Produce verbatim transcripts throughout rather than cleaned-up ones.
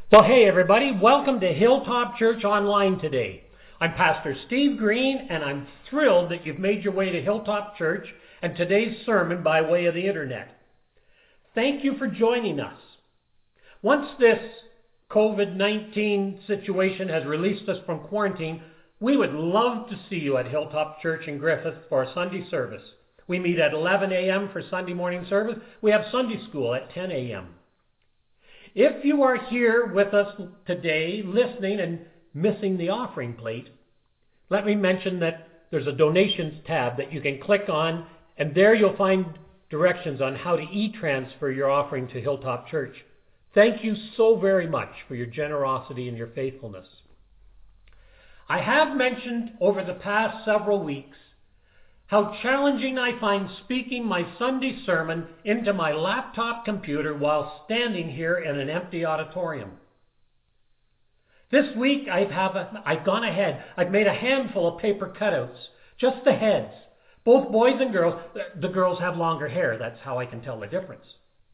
Well, hey everybody, welcome to Hilltop Church Online today. I'm Pastor Steve Green, and I'm thrilled that you've made your way to Hilltop Church and today's sermon by way of the internet. Thank you for joining us. Once this covid nineteen situation has released us from quarantine, we would love to see you at Hilltop Church in Griffith for a Sunday service. We meet at eleven a.m. for Sunday morning service. We have Sunday school at ten a.m. If you are here with us today, listening and missing the offering plate, let me mention that there's a donations tab that you can click on, and there you'll find directions on how to e-transfer your offering to Hilltop Church. Thank you so very much for your generosity and your faithfulness. I have mentioned over the past several weeks how challenging I find speaking my Sunday sermon into my laptop computer while standing here in an empty auditorium. This week I've, have a, I've gone ahead. I've made a handful of paper cutouts, just the heads. Both boys and girls. The girls have longer hair. That's how I can tell the difference.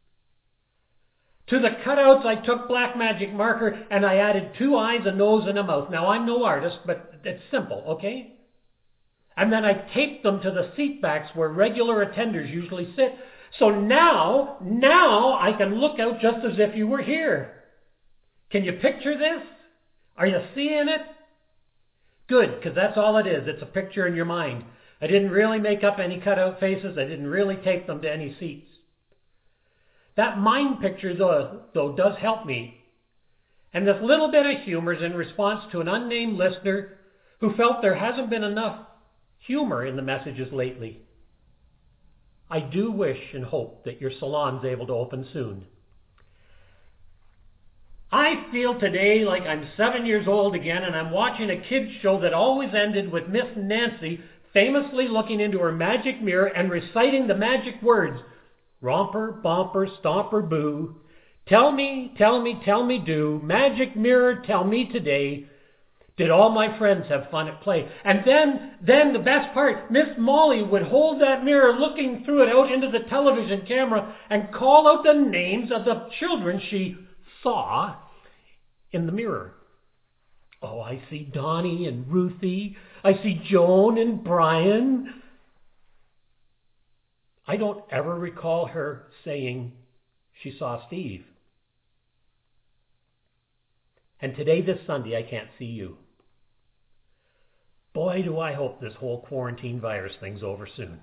To the cutouts I took black magic marker and I added two eyes, a nose, and a mouth. Now I'm no artist, but it's simple, okay? And then I taped them to the seat backs where regular attenders usually sit. So now, now I can look out just as if you were here. Can you picture this? Are you seeing it? Good, because that's all it is. It's a picture in your mind. I didn't really make up any cutout faces. I didn't really tape them to any seats. That mind picture, though, though does help me. And this little bit of humor is in response to an unnamed listener who felt there hasn't been enough humor in the messages lately. I do wish and hope that your salon's able to open soon. I feel today like I'm seven years old again and I'm watching a kids show that always ended with Miss Nancy famously looking into her magic mirror and reciting the magic words, romper, bumper, stomper, boo. Tell me, tell me, tell me do. Magic mirror, tell me today. Did all my friends have fun at play? And then, then the best part, Miss Molly would hold that mirror looking through it out into the television camera and call out the names of the children she saw in the mirror. Oh, I see Donnie and Ruthie. I see Joan and Brian. I don't ever recall her saying she saw Steve. And today, this Sunday, I can't see you. Boy, do I hope this whole quarantine virus thing's over soon.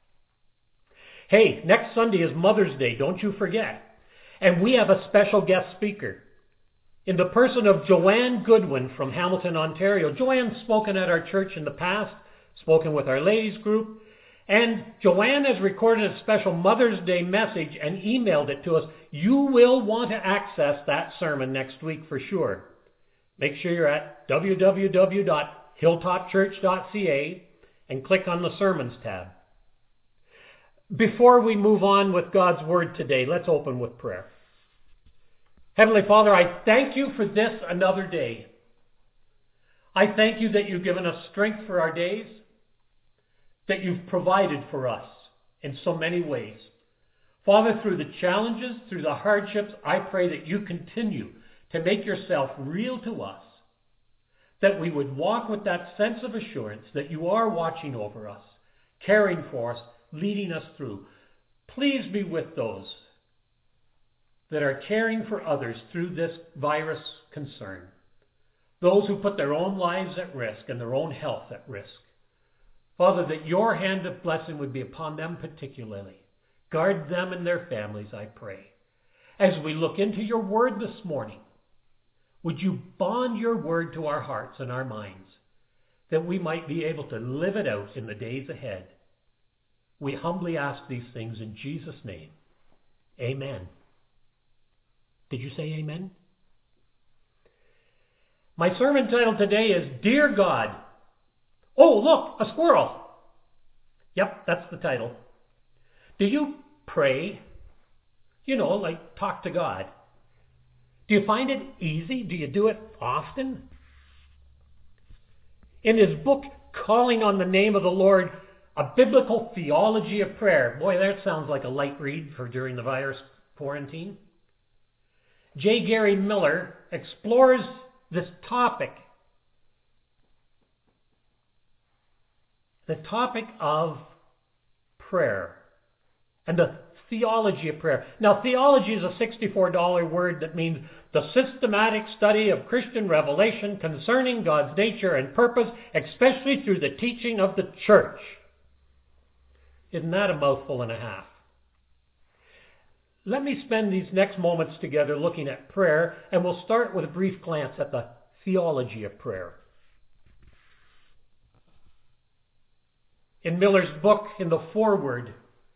Hey, next Sunday is Mother's Day, don't you forget. And we have a special guest speaker in the person of Joanne Goodwin from Hamilton, Ontario. Joanne's spoken at our church in the past, spoken with our ladies group, and Joanne has recorded a special Mother's Day message and emailed it to us. You will want to access that sermon next week for sure. Make sure you're at w w w dot hilltop church dot c a and click on the Sermons tab. Before we move on with God's Word today, let's open with prayer. Heavenly Father, I thank you for this another day. I thank you that you've given us strength for our days, that you've provided for us in so many ways. Father, through the challenges, through the hardships, I pray that you continue to make yourself real to us, that we would walk with that sense of assurance that you are watching over us, caring for us, leading us through. Please be with those that are caring for others through this virus concern, those who put their own lives at risk and their own health at risk. Father, that your hand of blessing would be upon them particularly. Guard them and their families, I pray. As we look into your word this morning, would you bond your word to our hearts and our minds, that we might be able to live it out in the days ahead? We humbly ask these things in Jesus' name. Amen. Did you say amen? My sermon title today is Dear God. Oh, look, a squirrel. Yep, that's the title. Do you pray? You know, like talk to God. Do you find it easy? Do you do it often? In his book, Calling on the Name of the Lord, A Biblical Theology of Prayer. Boy, that sounds like a light read for during the virus quarantine. J. Gary Miller explores this topic. The topic of prayer and the theology of prayer. Now, theology is a sixty-four dollars word that means the systematic study of Christian revelation concerning God's nature and purpose, especially through the teaching of the church. Isn't that a mouthful and a half? Let me spend these next moments together looking at prayer, and we'll start with a brief glance at the theology of prayer. In Miller's book, in the foreword,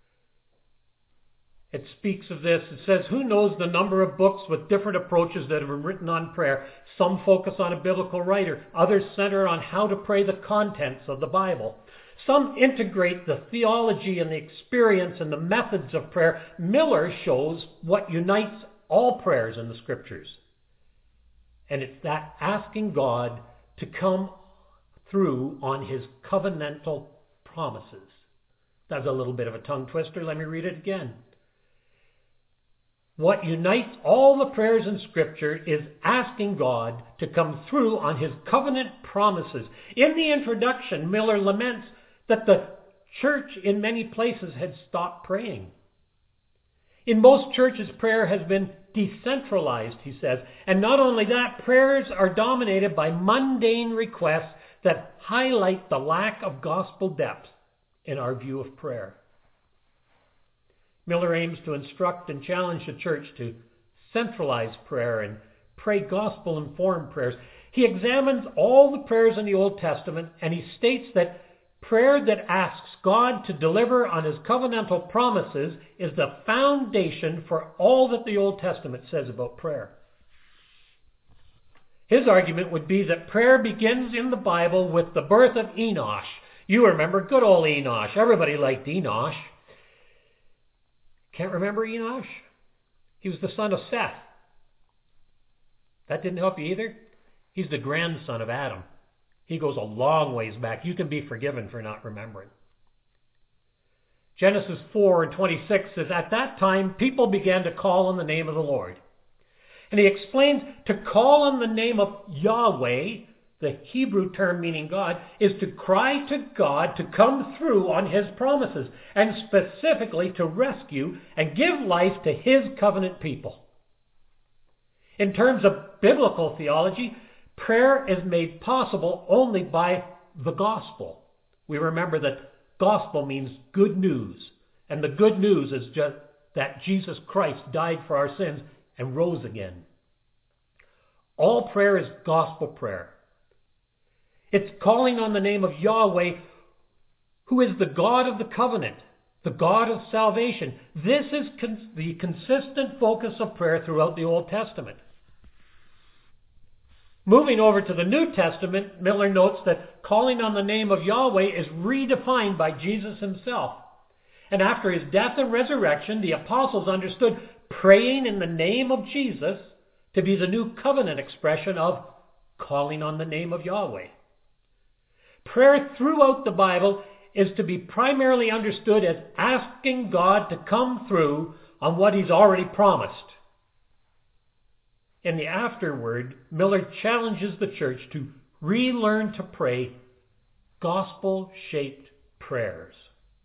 it speaks of this. It says, who knows the number of books with different approaches that have been written on prayer? Some focus on a biblical writer. Others center on how to pray the contents of the Bible. Some integrate the theology and the experience and the methods of prayer. Miller shows what unites all prayers in the Scriptures. And it's that asking God to come through on His covenantal promises. That's a little bit of a tongue twister. Let me read it again. What unites all the prayers in Scripture is asking God to come through on His covenant promises. In the introduction, Miller laments that the church in many places had stopped praying. In most churches, prayer has been decentralized, he says. And not only that, prayers are dominated by mundane requests that highlight the lack of gospel depth in our view of prayer. Miller aims to instruct and challenge the church to centralize prayer and pray gospel-informed prayers. He examines all the prayers in the Old Testament, and he states that prayer that asks God to deliver on His covenantal promises is the foundation for all that the Old Testament says about prayer. His argument would be that prayer begins in the Bible with the birth of Enosh. You remember good old Enosh. Everybody liked Enosh. Can't remember Enosh? He was the son of Seth. That didn't help you either? He's the grandson of Adam. He goes a long ways back. You can be forgiven for not remembering. Genesis four and twenty-six says, at that time, people began to call on the name of the Lord. And he explains to call on the name of Yahweh, the Hebrew term meaning God, is to cry to God to come through on His promises, and specifically to rescue and give life to His covenant people. In terms of biblical theology, prayer is made possible only by the gospel. We remember that gospel means good news, and the good news is just that Jesus Christ died for our sins and rose again. All prayer is gospel prayer. It's calling on the name of Yahweh, who is the God of the covenant, the God of salvation. This is con- the consistent focus of prayer throughout the Old Testament. Moving over to the New Testament, Miller notes that calling on the name of Yahweh is redefined by Jesus Himself. And after His death and resurrection, the apostles understood praying in the name of Jesus to be the new covenant expression of calling on the name of Yahweh. Prayer throughout the Bible is to be primarily understood as asking God to come through on what He's already promised. In the afterword, Miller challenges the church to relearn to pray gospel-shaped prayers.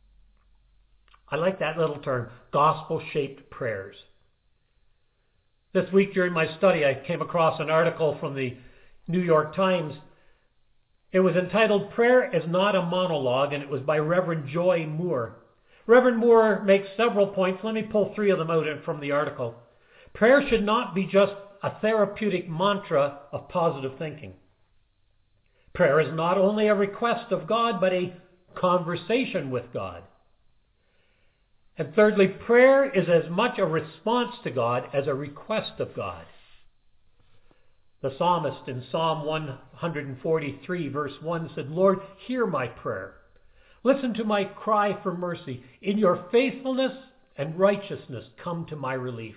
I like that little term, gospel-shaped prayers. This week during my study, I came across an article from the New York Times. It was entitled, Prayer is Not a Monologue, and it was by Reverend Joy Moore. Reverend Moore makes several points. Let me pull three of them out from the article. Prayer should not be just a therapeutic mantra of positive thinking. Prayer is not only a request of God, but a conversation with God. And thirdly, prayer is as much a response to God as a request of God. The psalmist in Psalm one forty-three, verse one said, Lord, hear my prayer. Listen to my cry for mercy. In your faithfulness and righteousness, come to my relief.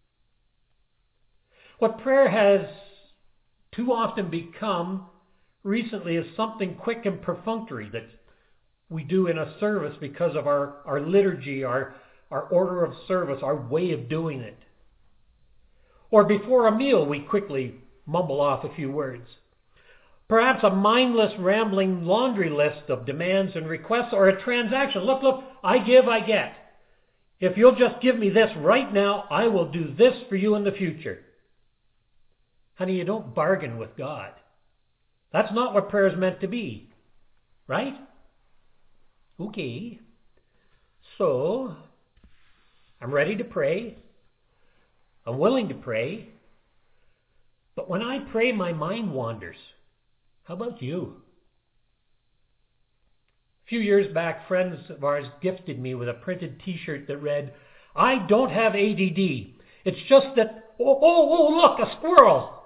What prayer has too often become recently is something quick and perfunctory that we do in a service because of our, our liturgy, our, our order of service, our way of doing it. Or before a meal, we quickly mumble off a few words. Perhaps a mindless, rambling laundry list of demands and requests, or a transaction. Look, look, I give, I get. If you'll just give me this right now, I will do this for you in the future. Honey, you don't bargain with God. That's not what prayer is meant to be. Right? Okay. So, I'm ready to pray. I'm willing to pray. But when I pray, my mind wanders. How about you? A few years back, friends of ours gifted me with a printed t-shirt that read, "I don't have A D D. It's just that, oh, oh, oh, look, a squirrel."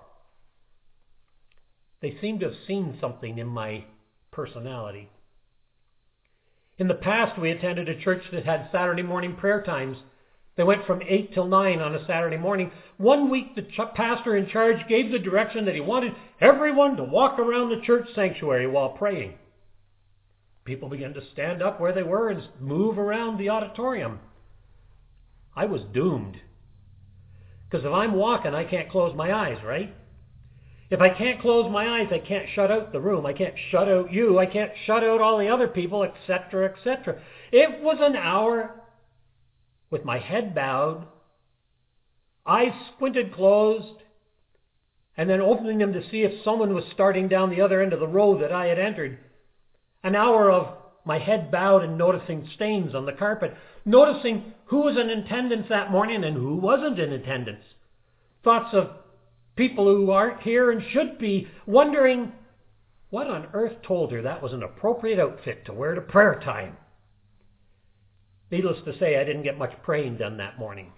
They seem to have seen something in my personality. In the past, we attended a church that had Saturday morning prayer times. They went from eight till nine on a Saturday morning. One week, the ch- pastor in charge gave the direction that he wanted everyone to walk around the church sanctuary while praying. People began to stand up where they were and move around the auditorium. I was doomed. Because if I'm walking, I can't close my eyes, right? If I can't close my eyes, I can't shut out the room. I can't shut out you. I can't shut out all the other people, et cetera, et cetera. It was an hour with my head bowed, eyes squinted closed, and then opening them to see if someone was starting down the other end of the row that I had entered. An hour of my head bowed and noticing stains on the carpet, noticing who was in attendance that morning and who wasn't in attendance. Thoughts of people who aren't here and should be, wondering what on earth told her that was an appropriate outfit to wear to prayer time. Needless to say, I didn't get much praying done that morning.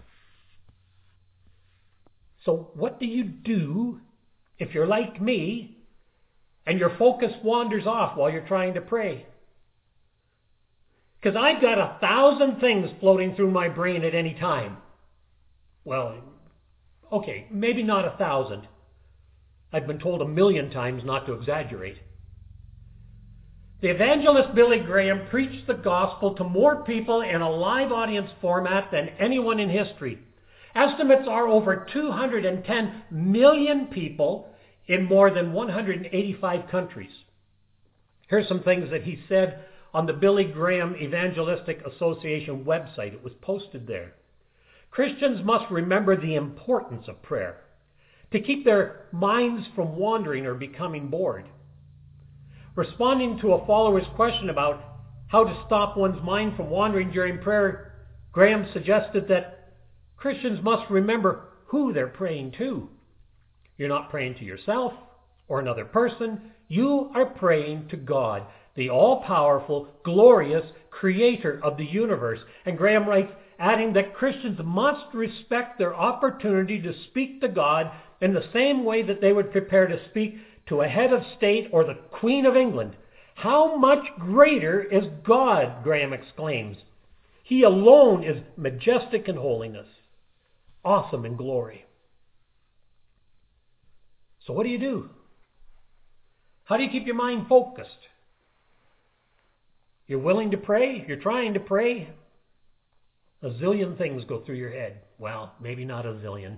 So what do you do if you're like me and your focus wanders off while you're trying to pray? Because I've got a thousand things floating through my brain at any time. Well, okay, maybe not a thousand. I've been told a million times not to exaggerate. The evangelist Billy Graham preached the gospel to more people in a live audience format than anyone in history. Estimates are over two hundred ten million people in more than one hundred eighty-five countries. Here's some things that he said on the Billy Graham Evangelistic Association website. It was posted there. Christians must remember the importance of prayer to keep their minds from wandering or becoming bored. Responding to a follower's question about how to stop one's mind from wandering during prayer, Graham suggested that Christians must remember who they're praying to. You're not praying to yourself or another person. You are praying to God, the all-powerful, glorious creator of the universe. And Graham writes, adding that Christians must respect their opportunity to speak to God in the same way that they would prepare to speak to a head of state or the Queen of England. How much greater is God, Graham exclaims. He alone is majestic in holiness, awesome in glory. So what do you do? How do you keep your mind focused? You're willing to pray? You're trying to pray? A zillion things go through your head. Well, maybe not a zillion.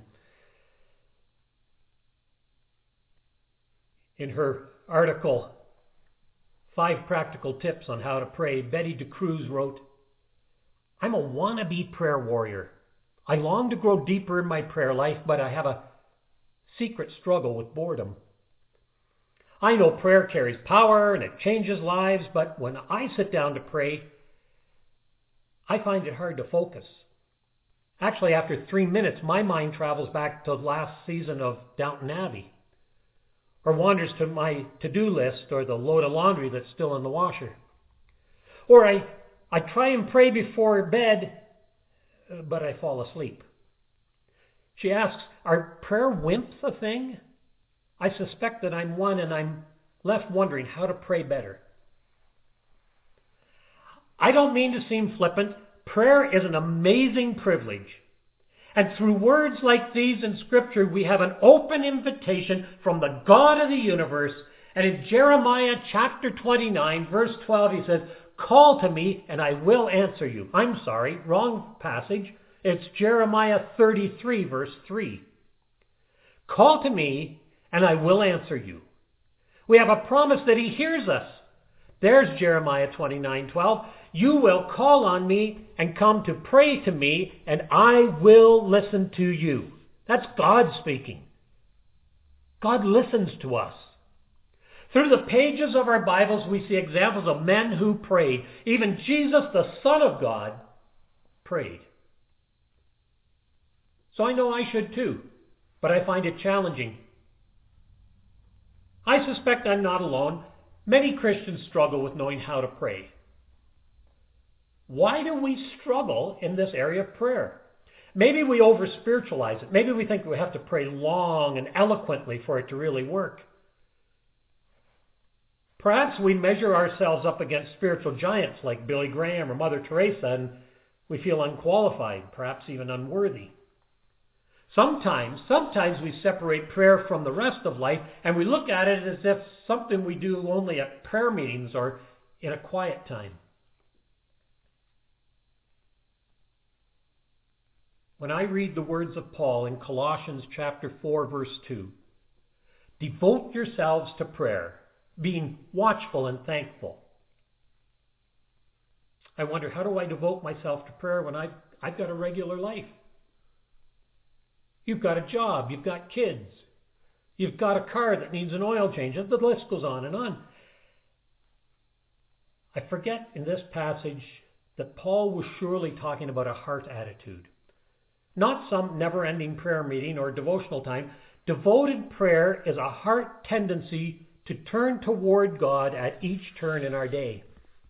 In her article, Five Practical Tips on How to Pray, Betty DeCruz wrote, I'm a wannabe prayer warrior. I long to grow deeper in my prayer life, but I have a secret struggle with boredom. I know prayer carries power and it changes lives, but when I sit down to pray, I find it hard to focus. Actually, after three minutes, my mind travels back to the last season of Downton Abbey, or wanders to my to-do list or the load of laundry that's still in the washer. Or I, I try and pray before bed, but I fall asleep. She asks, are prayer wimps a thing? I suspect that I'm one, and I'm left wondering how to pray better. I don't mean to seem flippant. Prayer is an amazing privilege. And through words like these in Scripture, we have an open invitation from the God of the universe. And in Jeremiah chapter twenty-nine, verse twelve, he says, call to me and I will answer you. I'm sorry, wrong passage. It's Jeremiah thirty-three, verse three. Call to me and I will answer you. We have a promise that he hears us. There's Jeremiah twenty-nine twelve. You will call on me and come to pray to me, and I will listen to you. That's God speaking. God listens to us. Through the pages of our Bibles, we see examples of men who prayed. Even Jesus, the Son of God, prayed. So I know I should too, but I find it challenging. I suspect I'm not alone. Many Christians struggle with knowing how to pray. Why do we struggle in this area of prayer? Maybe we over-spiritualize it. Maybe we think we have to pray long and eloquently for it to really work. Perhaps we measure ourselves up against spiritual giants like Billy Graham or Mother Teresa, and we feel unqualified, perhaps even unworthy. Sometimes, sometimes we separate prayer from the rest of life, and we look at it as if something we do only at prayer meetings or in a quiet time. When I read the words of Paul in Colossians chapter four, verse two, devote yourselves to prayer, being watchful and thankful. I wonder, how do I devote myself to prayer when I've, I've got a regular life? You've got a job, you've got kids, you've got a car that needs an oil change, and the list goes on and on. I forget in this passage that Paul was surely talking about a heart attitude. Not some never-ending prayer meeting or devotional time. Devoted prayer is a heart tendency to turn toward God at each turn in our day.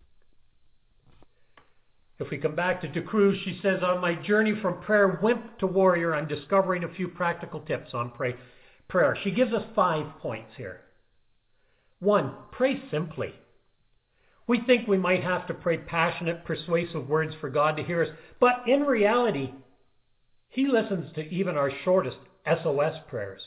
If we come back to De Cruz, she says, on my journey from prayer wimp to warrior, I'm discovering a few practical tips on pray, prayer. She gives us five points here. One, pray simply. We think we might have to pray passionate, persuasive words for God to hear us, but in reality, he listens to even our shortest S O S prayers.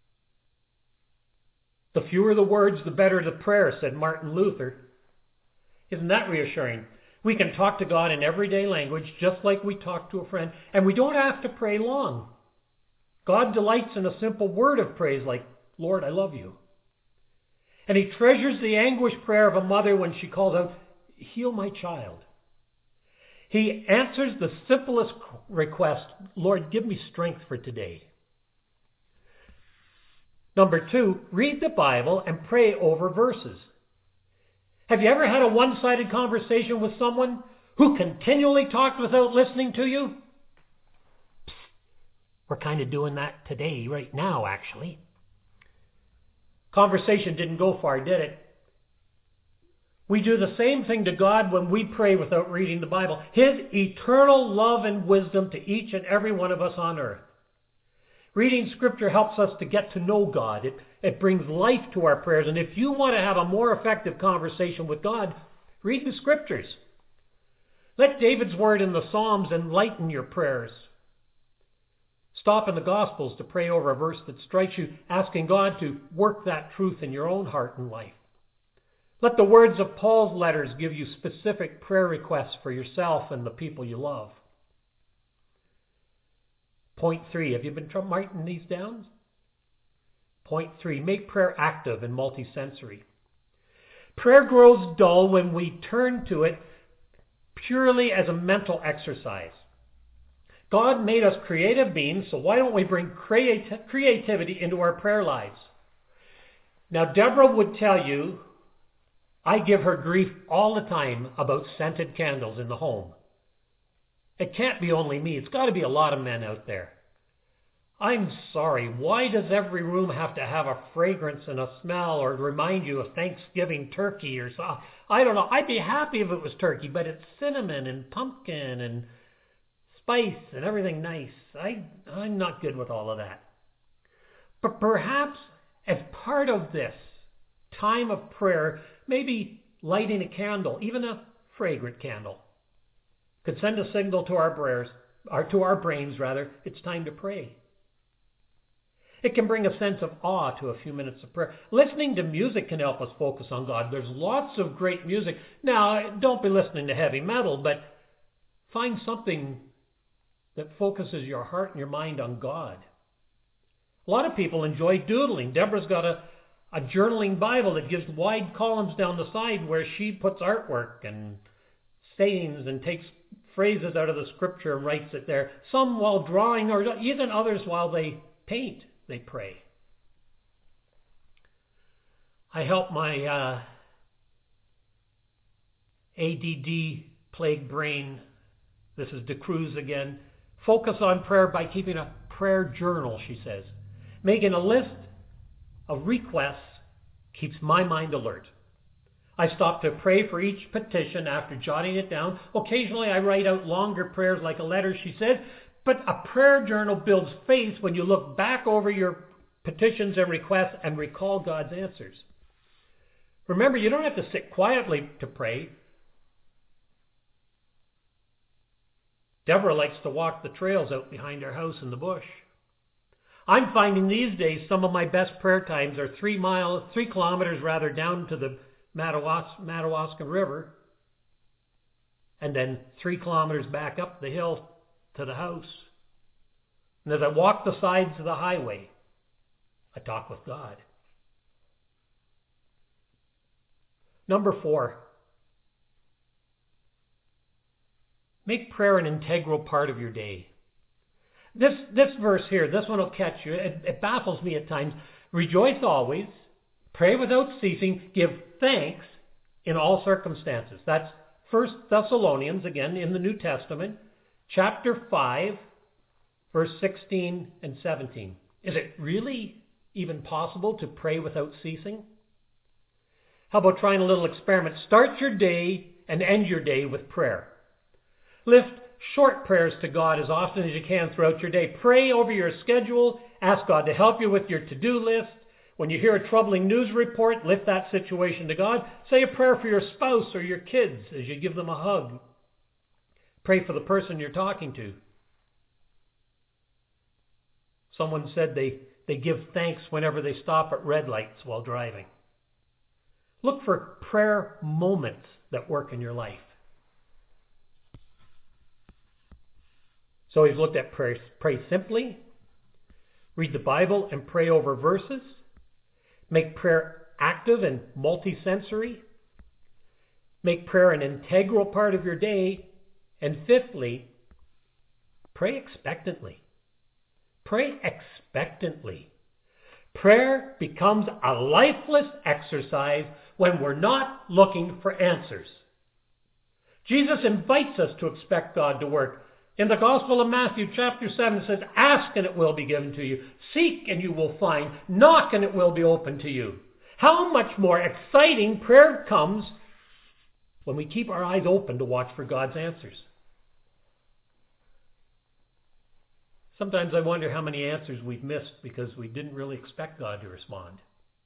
The fewer the words, the better the prayer, said Martin Luther. Isn't that reassuring? We can talk to God in everyday language just like we talk to a friend, and we don't have to pray long. God delights in a simple word of praise like, Lord, I love you. And he treasures the anguished prayer of a mother when she calls out, heal my child. He answers the simplest request, Lord, give me strength for today. Number two, read the Bible and pray over verses. Have you ever had a one-sided conversation with someone who continually talked without listening to you? Psst, we're kind of doing that today, right now, actually. Conversation didn't go far, did it? We do the same thing to God when we pray without reading the Bible. His eternal love and wisdom to each and every one of us on earth. Reading Scripture helps us to get to know God. It, it brings life to our prayers. And if you want to have a more effective conversation with God, read the Scriptures. Let David's word in the Psalms enlighten your prayers. Stop in the Gospels to pray over a verse that strikes you, asking God to work that truth in your own heart and life. Let the words of Paul's letters give you specific prayer requests for yourself and the people you love. Point three, have you been writing these down? Point three, make prayer active and multisensory. Prayer grows dull when we turn to it purely as a mental exercise. God made us creative beings, so why don't we bring creati- creativity into our prayer lives? Now, Deborah would tell you, I give her grief all the time about scented candles in the home. It can't be only me. It's got to be a lot of men out there. I'm sorry. Why does every room have to have a fragrance and a smell or remind you of Thanksgiving turkey or so? I don't know. I'd be happy if it was turkey, but it's cinnamon and pumpkin and spice and everything nice. I, I'm not good with all of that. But perhaps as part of this time of prayer, maybe lighting a candle, even a fragrant candle, could send a signal to our prayers, or to our brains rather, it's time to pray. It can bring a sense of awe to a few minutes of prayer. Listening to music can help us focus on God. There's lots of great music. Now, don't be listening to heavy metal, but find something that focuses your heart and your mind on God. A lot of people enjoy doodling. Deborah's got a, a journaling Bible that gives wide columns down the side where she puts artwork and sayings and takes phrases out of the scripture and writes it there. Some while drawing, or even others while they paint, they pray. I help my uh, A D D plagued brain, this is DeCruz again, focus on prayer by keeping a prayer journal, she says. Making a list of requests keeps my mind alert. I stop to pray for each petition after jotting it down. Occasionally I write out longer prayers like a letter, she said, but a prayer journal builds faith when you look back over your petitions and requests and recall God's answers. Remember, you don't have to sit quietly to pray. Deborah likes to walk the trails out behind her house in the bush. I'm finding these days some of my best prayer times are three miles, three kilometers rather down to the Madawas- Madawaska River, and then three kilometers back up the hill to the house. And as I walk the sides of the highway, I talk with God. Number four, make prayer an integral part of your day. This this verse here, this one will catch you. It, it baffles me at times. Rejoice always, pray without ceasing, give thanks in all circumstances. That's First Thessalonians, again, in the New Testament, chapter five, verse sixteen and seventeen. Is it really even possible to pray without ceasing? How about trying a little experiment? Start your day and end your day with prayer. Lift short prayers to God as often as you can throughout your day. Pray over your schedule. Ask God to help you with your to-do list. When you hear a troubling news report, lift that situation to God. Say a prayer for your spouse or your kids as you give them a hug. Pray for the person you're talking to. Someone said they, they give thanks whenever they stop at red lights while driving. Look for prayer moments that work in your life. So we've looked at pray, pray simply, read the Bible and pray over verses, make prayer active and multisensory, make prayer an integral part of your day, and fifthly, pray expectantly. Pray expectantly. Prayer becomes a lifeless exercise when we're not looking for answers. Jesus invites us to expect God to work. In the Gospel of Matthew, chapter seven, it says, ask and it will be given to you. Seek and you will find. Knock and it will be open to you. How much more exciting prayer comes when we keep our eyes open to watch for God's answers. Sometimes I wonder how many answers we've missed because we didn't really expect God to respond.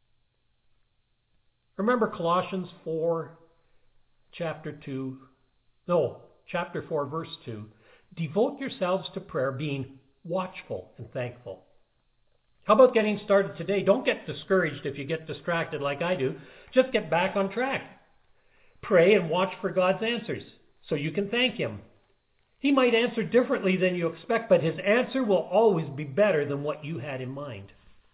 Remember Colossians four, chapter two, no, chapter four, verse two. Devote yourselves to prayer, being watchful and thankful. How about getting started today? Don't get discouraged if you get distracted like I do. Just get back on track. Pray and watch for God's answers so you can thank Him. He might answer differently than you expect, but His answer will always be better than what you had in mind.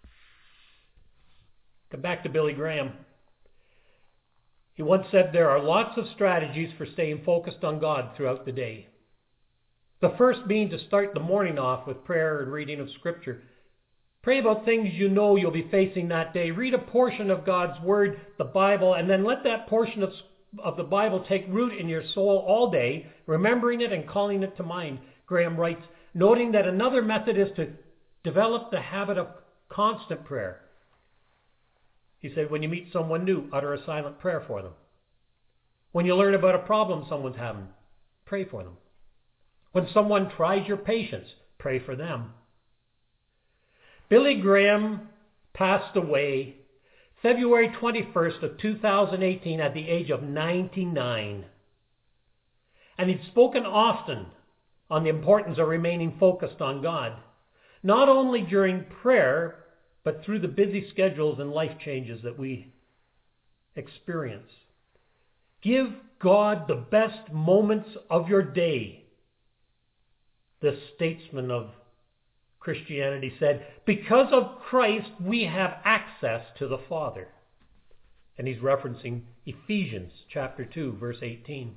Come back to Billy Graham. He once said there are lots of strategies for staying focused on God throughout the day. The first being to start the morning off with prayer and reading of Scripture. Pray about things you know you'll be facing that day. Read a portion of God's Word, the Bible, and then let that portion of, of the Bible take root in your soul all day, remembering it and calling it to mind. Graham writes, noting that another method is to develop the habit of constant prayer. He said, when you meet someone new, utter a silent prayer for them. When you learn about a problem someone's having, pray for them. When someone tries your patience, pray for them. Billy Graham passed away February twenty-first of two thousand eighteen at the age of ninety-nine. And he'd spoken often on the importance of remaining focused on God, not only during prayer, but through the busy schedules and life changes that we experience. Give God the best moments of your day, this statesman of Christianity said, because of Christ, we have access to the Father. And he's referencing Ephesians chapter two, verse eighteen.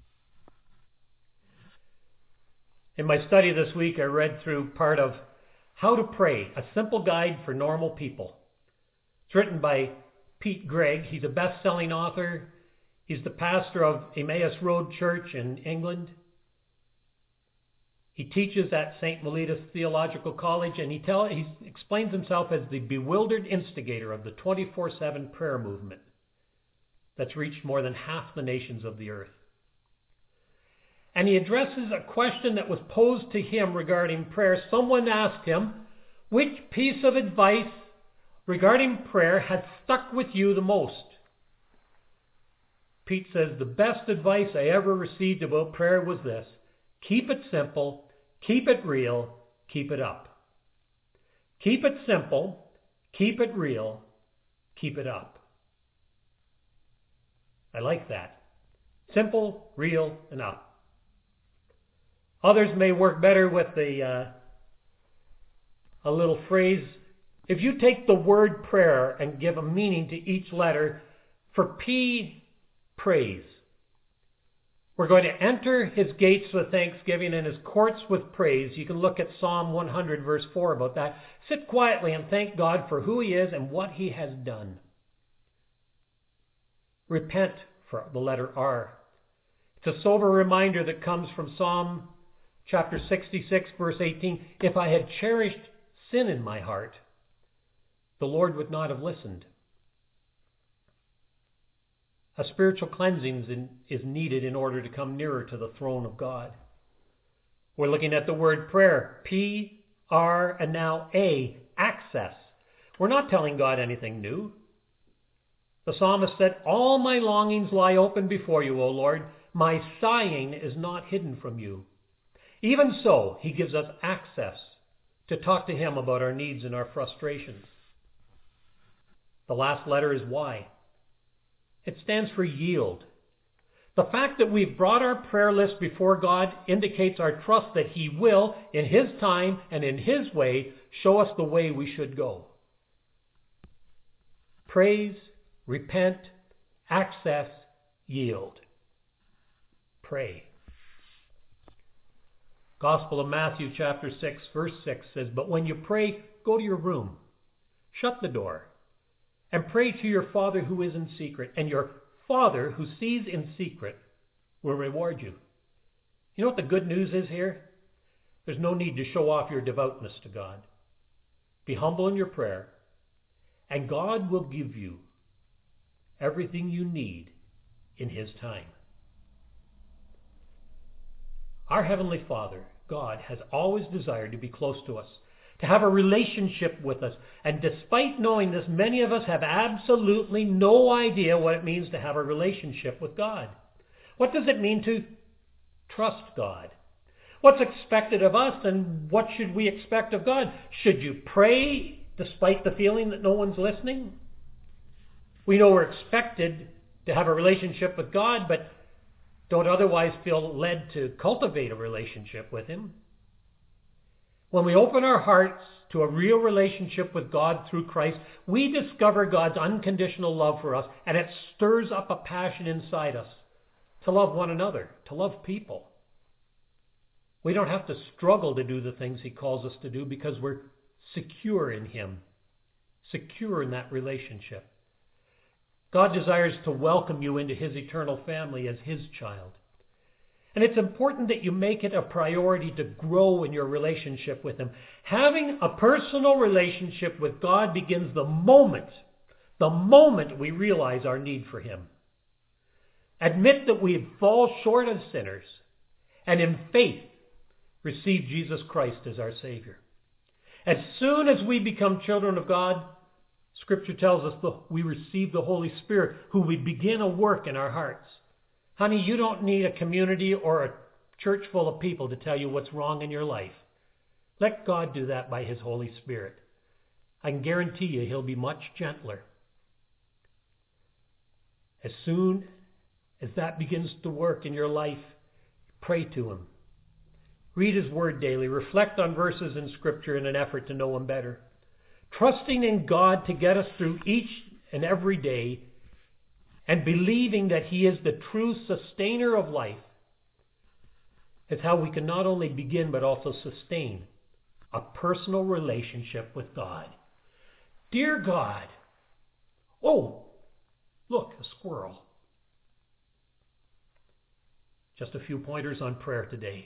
In my study this week, I read through part of How to Pray, a simple guide for normal people. It's written by Pete Greig. He's a best-selling author. He's the pastor of Emmaus Road Church in England. He teaches at Saint Mellitus Theological College, and he, tell, he explains himself as the bewildered instigator of the twenty-four seven prayer movement that's reached more than half the nations of the earth. And he addresses a question that was posed to him regarding prayer. Someone asked him, which piece of advice regarding prayer had stuck with you the most? Pete says, the best advice I ever received about prayer was this: keep it simple, keep it real, keep it up. Keep it simple, keep it real, keep it up. I like that. Simple, real, and up. Others may work better with the uh, a little phrase. If you take the word prayer and give a meaning to each letter, for P, praise. We're going to enter his gates with thanksgiving and his courts with praise. You can look at Psalm one hundred, verse four about that. Sit quietly and thank God for who he is and what he has done. Repent, for the letter R. It's a sober reminder that comes from Psalm chapter sixty-six, verse eighteen. If I had cherished sin in my heart, the Lord would not have listened. A spiritual cleansing is needed in order to come nearer to the throne of God. We're looking at the word prayer. P, R, and now A, access. We're not telling God anything new. The psalmist said, all my longings lie open before you, O Lord. My sighing is not hidden from you. Even so, he gives us access to talk to him about our needs and our frustrations. The last letter is Y. It stands for yield. The fact that we've brought our prayer list before God indicates our trust that he will, in his time and in his way, show us the way we should go. Praise, repent, access, yield. Pray. Gospel of Matthew chapter six, verse six says, but when you pray, go to your room, shut the door, and pray to your Father who is in secret, and your Father who sees in secret will reward you. You know what the good news is here? There's no need to show off your devoutness to God. Be humble in your prayer, and God will give you everything you need in his time. Our Heavenly Father, God, has always desired to be close to us, to have a relationship with us. And despite knowing this, many of us have absolutely no idea what it means to have a relationship with God. What does it mean to trust God? What's expected of us, and what should we expect of God? Should you pray despite the feeling that no one's listening? We know we're expected to have a relationship with God, but don't otherwise feel led to cultivate a relationship with him. When we open our hearts to a real relationship with God through Christ, we discover God's unconditional love for us, and it stirs up a passion inside us to love one another, to love people. We don't have to struggle to do the things he calls us to do because we're secure in him, secure in that relationship. God desires to welcome you into his eternal family as his child. And it's important that you make it a priority to grow in your relationship with him. Having a personal relationship with God begins the moment, the moment we realize our need for him. Admit that we fall short as sinners, and in faith receive Jesus Christ as our Savior. As soon as we become children of God, Scripture tells us that we receive the Holy Spirit, who would begin a work in our hearts. Honey, you don't need a community or a church full of people to tell you what's wrong in your life. Let God do that by his Holy Spirit. I can guarantee you he'll be much gentler. As soon as that begins to work in your life, pray to him. Read His Word daily. Reflect on verses in Scripture in an effort to know Him better. Trusting in God to get us through each and every day, and believing that He is the true sustainer of life, is how we can not only begin but also sustain a personal relationship with God. Dear God, oh, look, a squirrel. Just a few pointers on prayer today.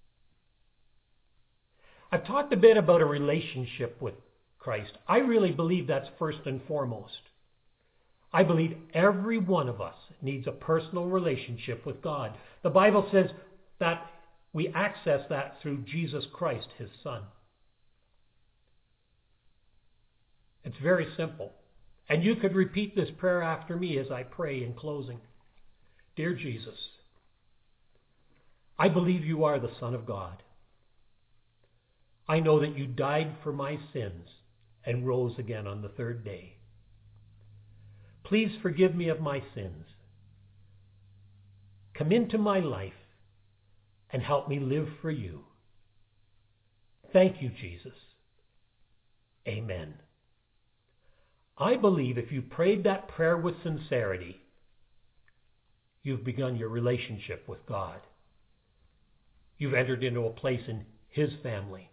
I've talked a bit about a relationship with Christ. I really believe that's first and foremost. I believe every one of us needs a personal relationship with God. The Bible says that we access that through Jesus Christ, His Son. It's very simple. And you could repeat this prayer after me as I pray in closing. Dear Jesus, I believe you are the Son of God. I know that you died for my sins and rose again on the third day. Please forgive me of my sins. Come into my life and help me live for you. Thank you, Jesus. Amen. I believe if you prayed that prayer with sincerity, you've begun your relationship with God. You've entered into a place in His family.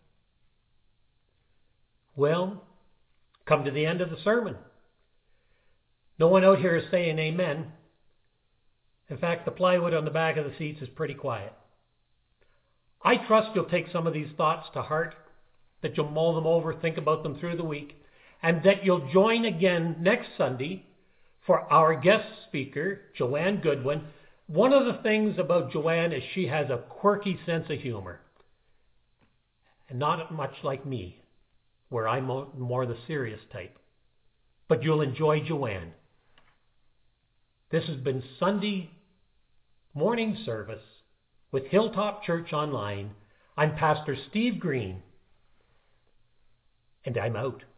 Well, come to the end of the sermon. No one out here is saying amen. In fact, the plywood on the back of the seats is pretty quiet. I trust you'll take some of these thoughts to heart, that you'll mull them over, think about them through the week, and that you'll join again next Sunday for our guest speaker, Joanne Goodwin. One of the things about Joanne is she has a quirky sense of humor. And not much like me, where I'm more the serious type. But you'll enjoy Joanne. This has been Sunday morning service with Hilltop Church Online. I'm Pastor Steve Green, and I'm out.